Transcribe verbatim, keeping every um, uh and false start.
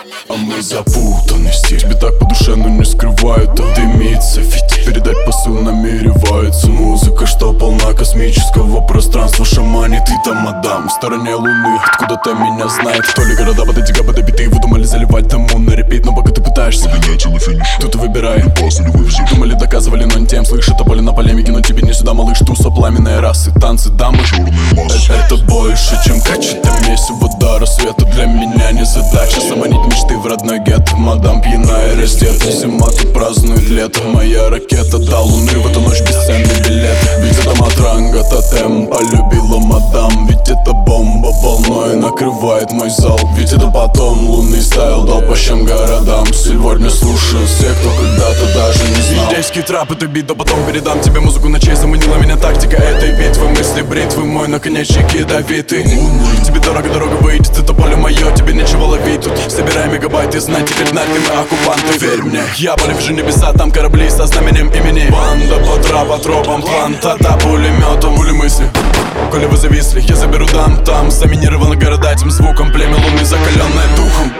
А мы запутаны здесь. Тебе так по душе, но не скрывают, а дымится. Ведь передать посыл намеревается. Музыка, что полна космического пространства, шаманит и там мадам в стороне луны, откуда-то меня знает. То ли города под эти габаты биты выдумали заливать дому на репит. Но пока ты пытаешься поменять на финиш, тут выбирай, опасно ли вывезешь. думали, доказывали, но не тем. Слышит о поле на полемике, но тебе не сюда, малыш. Туса, пламенные расы, танцы, дамы. Черные массы. Это больше, чем качать месиво до рассвета. Для меня не задача заманить мечты в родной гетто. Мадам пьяная раздета, зима тут празднует лето. Моя ракета до луны в эту ночь бесценный билет. Ведь это матранга тотем, полюбила мадам. Ведь это бомба волной накрывает мой зал. Ведь это потом лунный стайл дал по щам городам. Сегодня слушаю всех, кто когда-то даже не знал. Индейский трап, это бит, а потом передам тебе музыку ночей. Заманила меня тактика этой битвы. Мысли бритвы, мой наконечник ядовитый. Тебе дорого, дорога выйдет, это поле мое. Тебе нечего ловить тут, собирай мегабайты. Знать теперь над ним мы оккупанты. Верь мне, я поле вижу небеса, там корабли со знаменем имени. Банда по трапотропам, плантата пулеметом. Пули мысли, коли вы зависли, я заберу дам там. Заминированы города этим звуком, племя